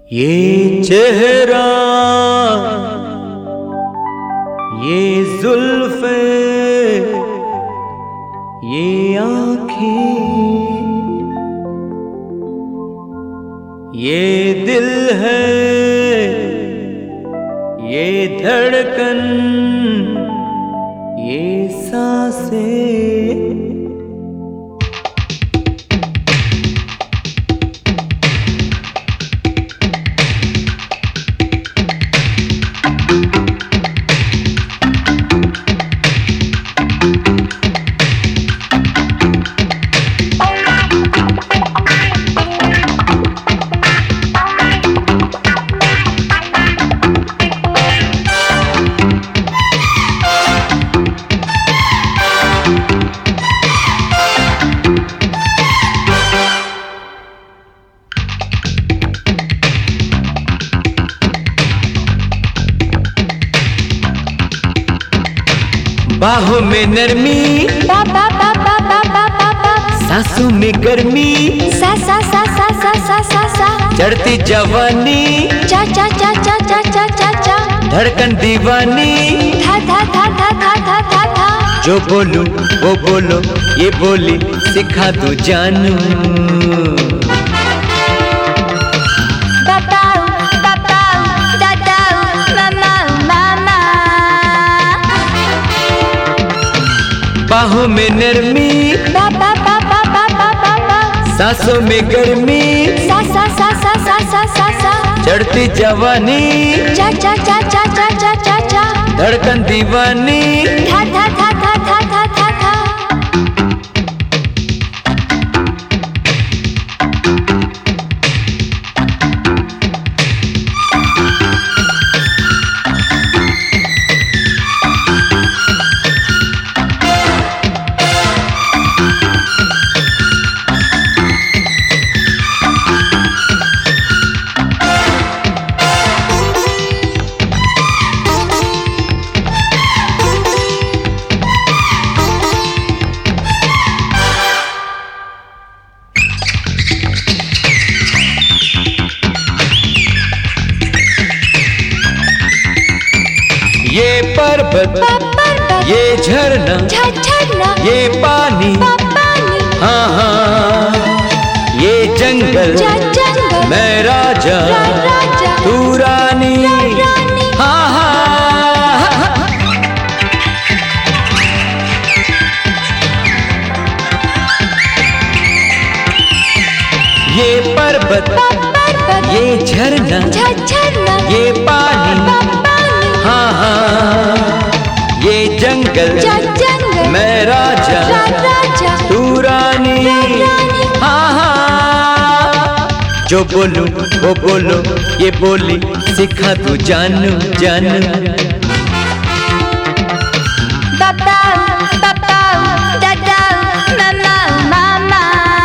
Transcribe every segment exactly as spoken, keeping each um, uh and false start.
ये चेहरा, ये जुल्फे, ये आँखें, ये दिल है, ये धड़कन, ये सांसें। बाहों में नरमी, बा बा बा बा बा बा बा बा, सांसों में गर्मी, सा सा सा सा सा सा सा सा, चढ़ती जवानी, चा चा चा चा चा चा चा चा, धड़कन दीवानी, था था था था था था था था। जो बोलूं वो बोलो, ये बोली सिखा दो जानू। बताओ बताओ बताओ मामा मामा। बाहों में नरमी, बा बा बा बा बा बा बा बा, सांसों में गर्मी, सा सा सा सा सा सा सा सा, चढ़ती जवानी, चा चा चा चा चा चा चा चा, धड़कन दीवानी, था था था था था था था था। ये पर्वत, ये झरना, झरना, ये पानी, पानी, हाँ हाँ, ये जंगल, जंगल, मैं राजा, राजा, तू रानी, रानी, हाँ हाँ। ये पर्वत, ये झरना, झरना, ये पानी, हाँ हाँ, ये जंगल, जंगल, मैं राजा, राजा, तू रानी, हाँ हाँ। जो बोलूं वो बोलो, ये बोली सिखा तू जानू जानू। बताओ बताओ बताओ मामा मामा।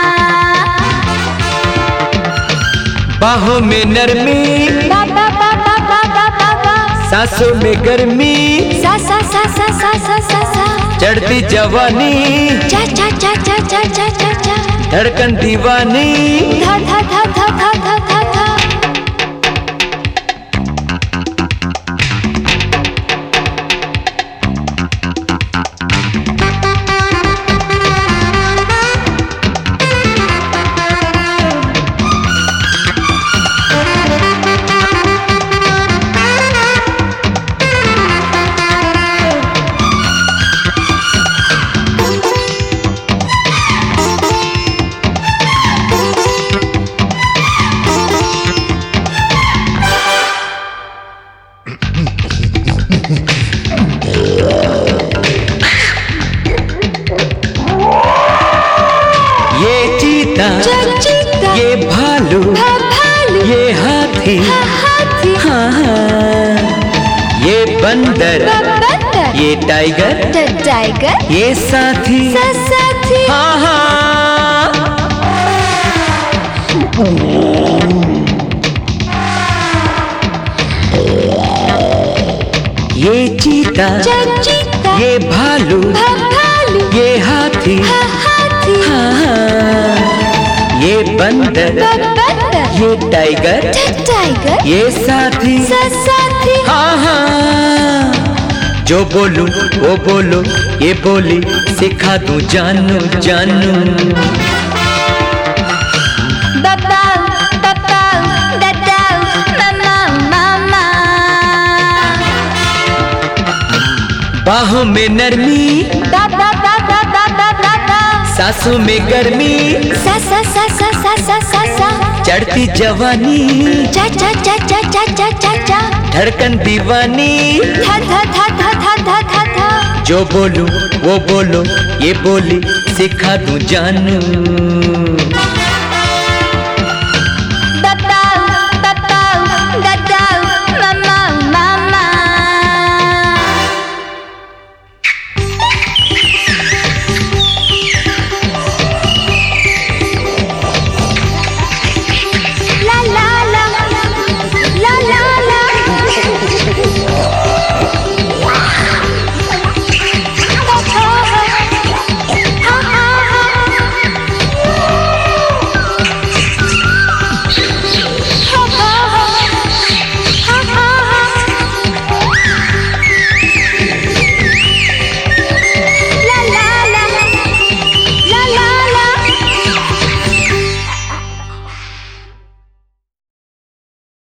बाहों में नरमी, बा बा बा बा बा बा बा बा, सांसों में गर्मी, सा सा सा सा सा सा सा सा, चढ़ती जवानी, चा चा चा चा चा चा चा चा, धड़कन दीवानी, धा धा धा धा धा धा धा धा। ये चीता, चीता, ये भालू, भालू, ये हाथी, हाथी, हाँ हाँ, ये बंदर, बंदर, ये टाइगर, टाइगर, ये साथी, साथी, हाँ हाँ। ये चीता, चीता, ये भालू, भालू, ये हाथी, हाथी, हाँ हाँ, ये बंदर, बंदर, ये टाइगर, टाइगर, ये साथी, साथी। हाँ हाँ। जो बोलूं वो बोलो, ये बोली सिखा दूं जानू जानू। बाबा पापा दादा मामा मामा। बाहों में नरमी, दादा दादा दादा दादा। सांसों में गर्मी, सा सा सा सा सा सा सा सा। चढ़ती जवानी, चा चा चा चा चा चा चा चा। धड़कन दीवानी, धा धा धा धा धा धा धा धा। जो बोलूं वो बोलो, ये बोली सिखा दूं जानू।